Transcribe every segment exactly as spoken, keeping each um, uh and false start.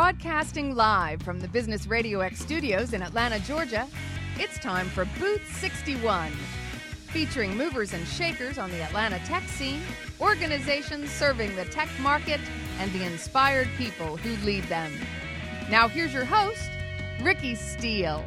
Broadcasting live from the Business Radio X studios in Atlanta, Georgia, it's time for Booth sixty-one, featuring movers and shakers on the Atlanta tech scene, organizations serving the tech market, and the inspired people who lead them. Now here's your host, Ricky Steele.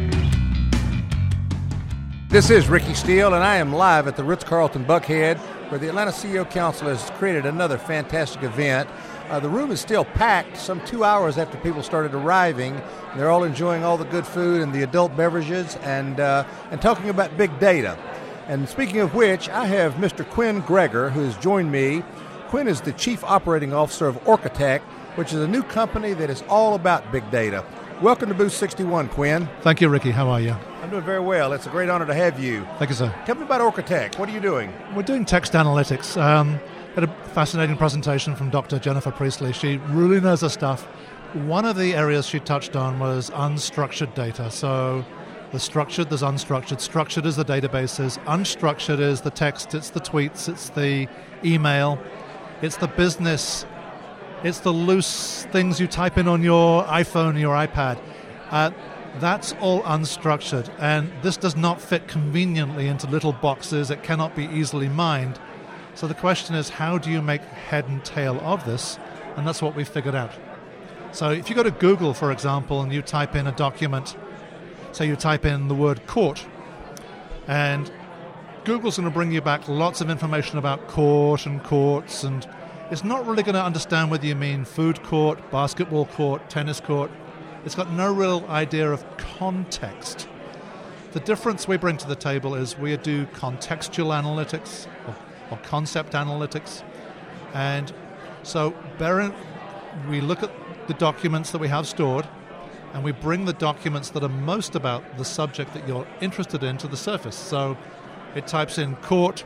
This is Ricky Steele, and I am live at the Ritz-Carlton Buckhead, where the Atlanta C E O Council has created another fantastic event. Uh, the room is still packed some two hours after people started arriving. They're all enjoying all the good food and the adult beverages and uh, and talking about big data. And speaking of which, I have Mister Quinn Gregor, who has joined me. Quinn is the Chief Operating Officer of Orcatech, which is a new company that is all about big data. Welcome to Booth sixty-one, Quinn. Thank you, Ricky. How are you? I'm doing very well. It's a great honor to have you. Thank you, sir. Tell me about Orcatech. What are you doing? We're doing text analytics. Um, had a fascinating presentation from Doctor Jennifer Priestley. She really knows her stuff. One of the areas she touched on was unstructured data. So there's structured, there's unstructured. Structured is the databases. Unstructured is the text, it's the tweets, it's the email, it's the business, it's the loose things you type in on your iPhone or your iPad. Uh, that's all unstructured, and this does not fit conveniently into little boxes. It cannot be easily mined. So the question is, how do you make head and tail of this? And that's what we figured out. So if you go to Google, for example, and you type in a document, say you type in the word court, and Google's going to bring you back lots of information about court and courts, and it's not really going to understand whether you mean food court, basketball court, tennis court. It's got no real idea of context. The difference we bring to the table is we do contextual analytics or, or concept analytics. And so bear, we look at the documents that we have stored, and we bring the documents that are most about the subject that you're interested in to the surface. So it types in court.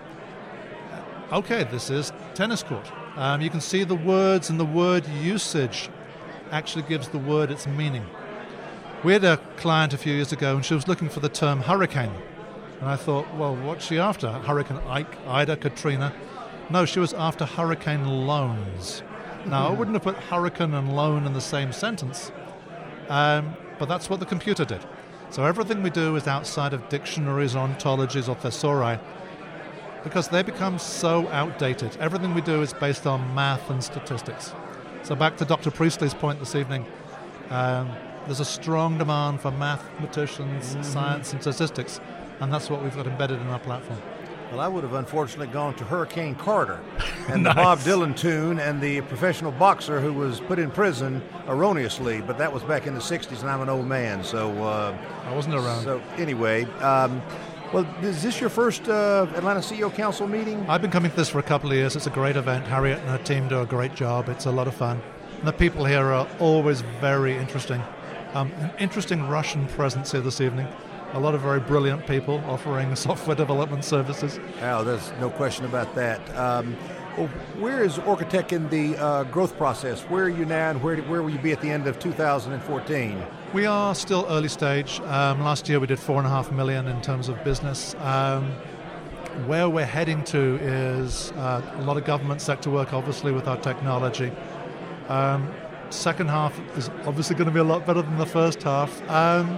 Okay, this is tennis court. Um, you can see the words, and the word usage actually gives the word its meaning. We had a client a few years ago, and she was looking for the term hurricane. And I thought, well, what's she after? Hurricane Ike, Ida, Katrina? No, she was after hurricane loans. Now, I wouldn't have put hurricane and loan in the same sentence, um, but that's what the computer did. So everything we do is outside of dictionaries, ontologies, or thesauri, because they become so outdated. Everything we do is based on math and statistics. So back to Doctor Priestley's point this evening, um, there's a strong demand for mathematicians, mm-hmm. science, and statistics, and that's what we've got embedded in our platform. Well, I would have unfortunately gone to Hurricane Carter and Nice. the Bob Dylan tune and the professional boxer who was put in prison erroneously, but that was back in the sixties, and I'm an old man, so... Uh, I wasn't around. So anyway... Um, Well, is this your first uh, Atlanta C E O Council meeting? I've been coming to this for a couple of years. It's a great event. Harriet and her team do a great job. It's a lot of fun. And the people here are always very interesting. Um, an interesting Russian presence here this evening. A lot of very brilliant people offering software development services. Oh, there's no question about that. Um, well, where is Orcatech in the uh, growth process? Where are you now, and where, where will you be at the end of two thousand fourteen? We are still early stage. Um, last year we did four and a half million in terms of business. Um, where we're heading to is uh, a lot of government sector work, obviously, with our technology. Um, second half is obviously going to be a lot better than the first half. Um,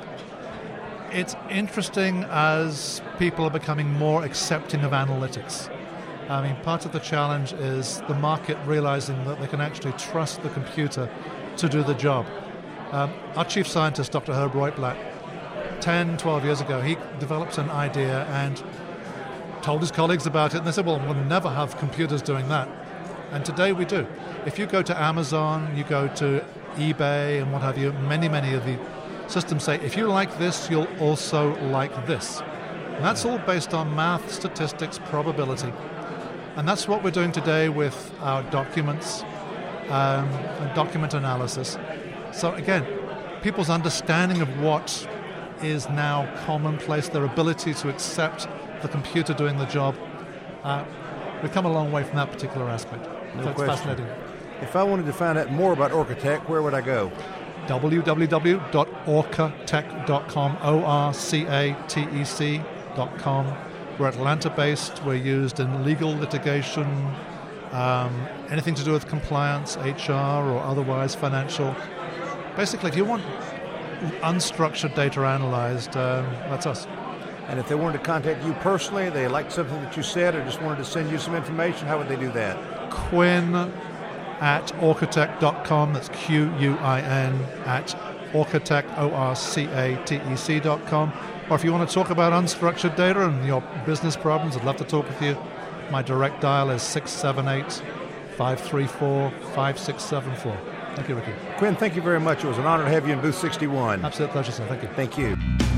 it's interesting as people are becoming more accepting of analytics. I mean, part of the challenge is the market realizing that they can actually trust the computer to do the job. Um, our chief scientist, Doctor Herb Reutblatt, ten, twelve years ago, he developed an idea and told his colleagues about it, and they said, well, we'll never have computers doing that. And today we do. If you go to Amazon, you go to eBay and what have you, many, many of the systems say, if you like this, you'll also like this. And that's all based on math, statistics, probability. And that's what we're doing today with our documents um, and document analysis. So again, people's understanding of what is now commonplace, their ability to accept the computer doing the job, uh, we've come a long way from that particular aspect. No so it's question. fascinating. If I wanted to find out more about Orcatech, where would I go? w w w dot orcatech dot com, O R C A T E C dot com. We're Atlanta-based. We're used in legal litigation, um, anything to do with compliance, H R, or otherwise financial. Basically, if you want unstructured data analyzed, um, that's us. And if they wanted to contact you personally, they liked something that you said or just wanted to send you some information, how would they do that? Quinn at orcatec dot com. That's Q U I N at Orcatec, O R C A T E C dot com. Or if you want to talk about unstructured data and your business problems, I'd love to talk with you. My direct dial is six seven eight, five three four, five six seven four. Thank you, Ricky. Quinn, thank you very much. It was an honor to have you in Booth sixty-one. Absolute pleasure, sir. Thank you. Thank you.